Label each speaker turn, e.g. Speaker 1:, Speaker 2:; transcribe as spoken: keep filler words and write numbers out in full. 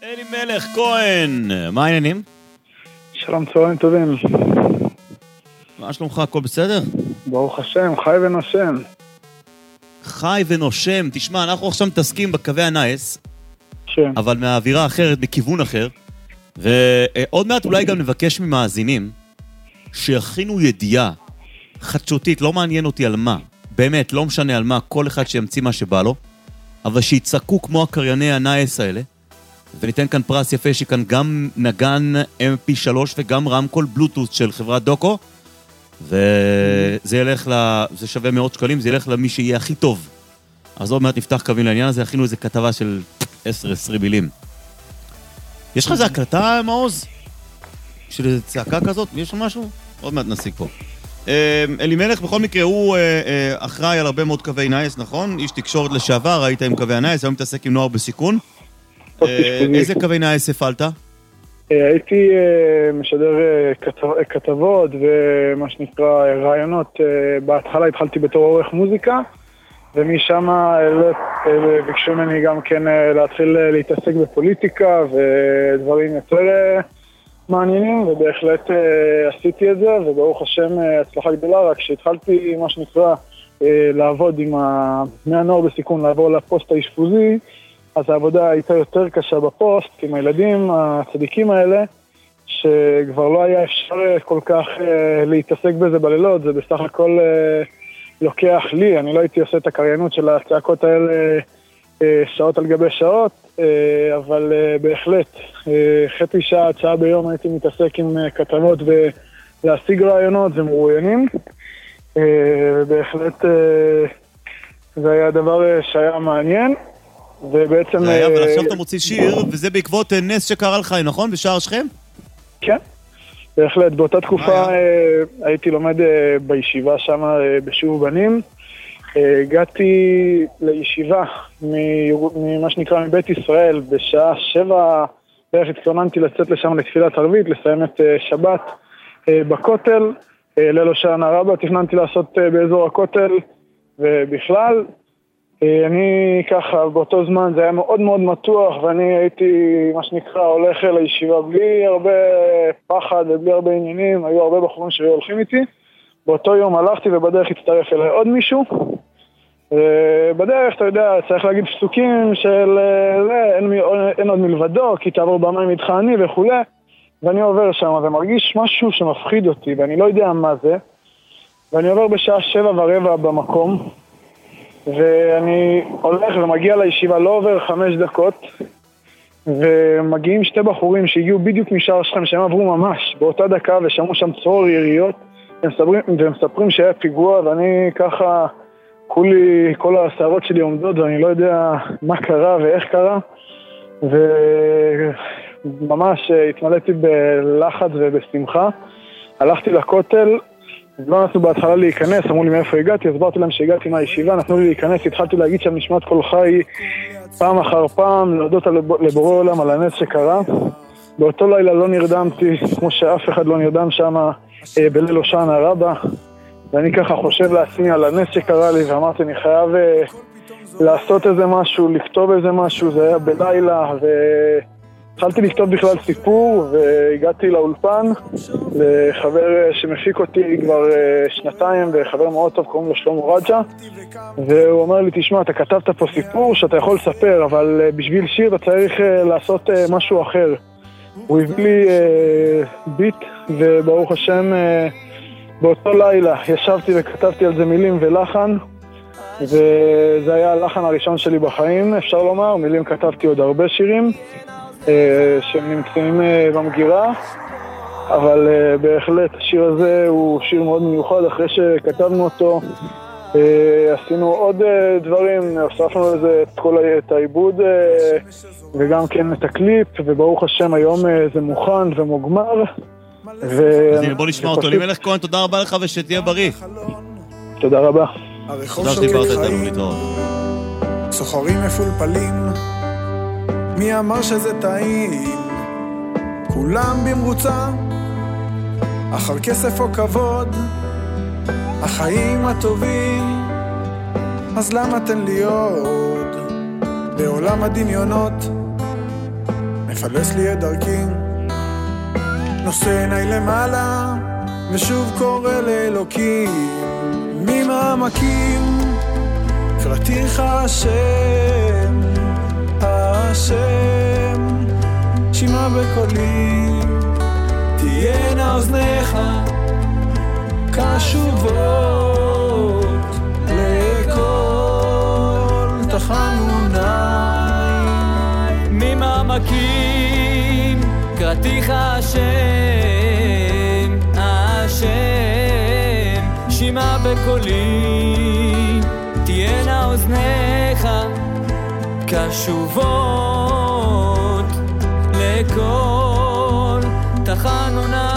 Speaker 1: אלימלך כהן, מה העניינים?
Speaker 2: שלום, צהריים טובים.
Speaker 1: מה שלומך, הכל בסדר?
Speaker 2: ברוך השם, חי ונושם.
Speaker 1: חי ונושם, תשמע, אנחנו עכשיו מתעסקים בקווי הנייס,
Speaker 2: כן.
Speaker 1: אבל מהאווירה אחרת, בכיוון אחר, ועוד מעט אולי גם נבקש ממאזינים, שיכינו ידיעה חדשותית, לא מעניין אותי על מה, באמת, לא משנה על מה, כל אחד שימציא מה שבא לו, אבל שיצעקו כמו הקרייני הנייס האלה, וניתן כאן פרס יפה שכאן גם נגן אם פי שלוש וגם רמקול בלוטוס של חברת דוקו, וזה ילך ל... זה שווה מאות שקלים, זה ילך למי שיהיה הכי טוב. אז עוד מעט נפתח קווים לעניין הזה, הכינו איזה כתבה של עשר עשרים מילים. יש לך איזה הקלטה, מעוז? של איזה צעקה כזאת? יש לך משהו? עוד מעט נסיק פה. אלימלך בכל מקרה הוא אחראי על הרבה מאוד קווי נייס, נכון? איש תקשורת לשעבר, היית עם קווי הנייס, היום מתעסק עם נוער בסיכון. איזה קווי נייס הפעלת?
Speaker 2: הייתי משדר כתבות ומה שנקרא רעיונות. בהתחלה התחלתי בתור עורך מוזיקה, ומשם ביקשו ממני גם כן להתחיל להתעסק בפוליטיקה ודברים יותר מעניינים, ובהחלט עשיתי את זה, וברוך השם הצלחה גדולה. רק שהתחלתי מה שנקרא לעבוד עם הנוער בסיכון, לעבור לפוסט האשפוזי, אז העבודה הייתה יותר קשה בפוסט, עם הילדים הצדיקים האלה, שכבר לא היה אפשר כל כך להתעסק בזה בלילות. זה בסך הכל לוקח לי, אני לא הייתי עושה את הקריינות של הצעקות האלה שעות על גבי שעות, אבל בהחלט, חצי שעה, שעה ביום הייתי מתעסק עם כתבות ולהשיג רעיונות ומרואיינים, ובהחלט זה היה דבר שהיה מעניין. ובעצם...
Speaker 1: זה היה, אבל עכשיו אתה מוציא שיר, וזה בעקבות נס שקרה לך, נכון? בשער שכם?
Speaker 2: כן, בהחלט. באותה תקופה הייתי לומד בישיבה שם בשוב בנים. הגעתי לישיבה ממה שנקרא מבית ישראל, בשעה שבע בערך התכוננתי לצאת לשם לתפילת ערבית, לסיים את שבת בכותל. ליל הושענא רבה תכננתי לעשות באזור הכותל, ובכלל אני ככה, באותו זמן זה היה מאוד מאוד מתוח, ואני הייתי, מה שנקרא, הולך לישיבה בלי הרבה פחד ובלי הרבה עניינים. היו הרבה בחורים שהיו הולכים איתי. באותו יום הלכתי ובדרך הצטרף אליי עוד מישהו, ובדרך, אתה יודע, צריך להגיד פסוקים של אין, אין עוד מלבדו, כי תעבור במים איתך אני וכו'. ואני עובר שם ומרגיש משהו שמפחיד אותי, ואני לא יודע מה זה. ואני עובר בשעה שבע ורבע במקום, ואני הולך ומגיע לישיבה, לא עובר חמש דקות, ומגיעים שתי בחורים שהגיעו בדיוק משער שכם, שהם עברו ממש באותה דקה ושמעו שם צרור יריות, ומספרים, ומספרים שהיה פיגוע, ואני ככה, כולי, כל השערות שלי עומדות, ואני לא יודע מה קרה ואיך קרה, וממש התמלאתי בלחץ ובשמחה. הלכתי לכותל, לא נתנו בהתחלה להיכנס, אמרו לי מאיפה הגעתי, הסברתי להם שהגעתי מהישיבה, נתנו לי להיכנס, התחלתי להגיד שם נשמת כל חי פעם אחר פעם, להודות לבורא עולם על הנס שקרה. באותו לילה לא נרדמתי, כמו שאף אחד לא נרדם שם בליל הושענא רבה, ואני ככה חושב לעצמי על הנס שקרה לי, ואמרתי אני חייב לעשות איזה משהו, לכתוב איזה משהו. זה היה בלילה, ו... התחלתי לכתוב בכלל סיפור, והגעתי לאולפן לחבר שמפיק אותי כבר שנתיים, וחבר מאוד טוב, קוראים לו שלמה רג'ה, והוא אומר לי, תשמע, אתה כתבת פה סיפור שאתה יכול לספר, אבל בשביל שיר אתה צריך לעשות משהו אחר. הוא הביא לי ביט, וברוך השם באותו לילה ישבתי וכתבתי על זה מילים ולחן, וזה היה הלחן הראשון שלי בחיים, אפשר לומר. מילים כתבתי עוד הרבה שירים שהם נמצאים במגירה, אבל בהחלט השיר הזה הוא שיר מאוד מיוחד. אחרי שכתבנו אותו עשינו עוד דברים, הוספנו לזה את כל את העיבוד וגם כן את הקליפ, וברוך השם היום זה מוכן ומוגמר.
Speaker 1: אז הנה בוא נשמע אותו. אלימלך כהן, תודה רבה לך ושתהיה בריא.
Speaker 2: תודה רבה.
Speaker 1: תודה שדיברת איתנו, להתראות.
Speaker 3: סוחרים מפולפלים, מי אמר שזה טעים? כולם במרוצה אחר כסף או כבוד, החיים הטובים, אז למה תן לי עוד בעולם הדמיונות? מפלס לי את דרכי, נושא עיני למעלה ושוב קורא לאלוקים. ממעמקים קראתיך השם, השם, שמע בקולי, תהיינה אוזניך קשובות לכל תחנוני.
Speaker 4: ממעמקים קראתיך השם, השם, שמע בקולי, תהיינה אוזניך קשובות לכל תחנוני.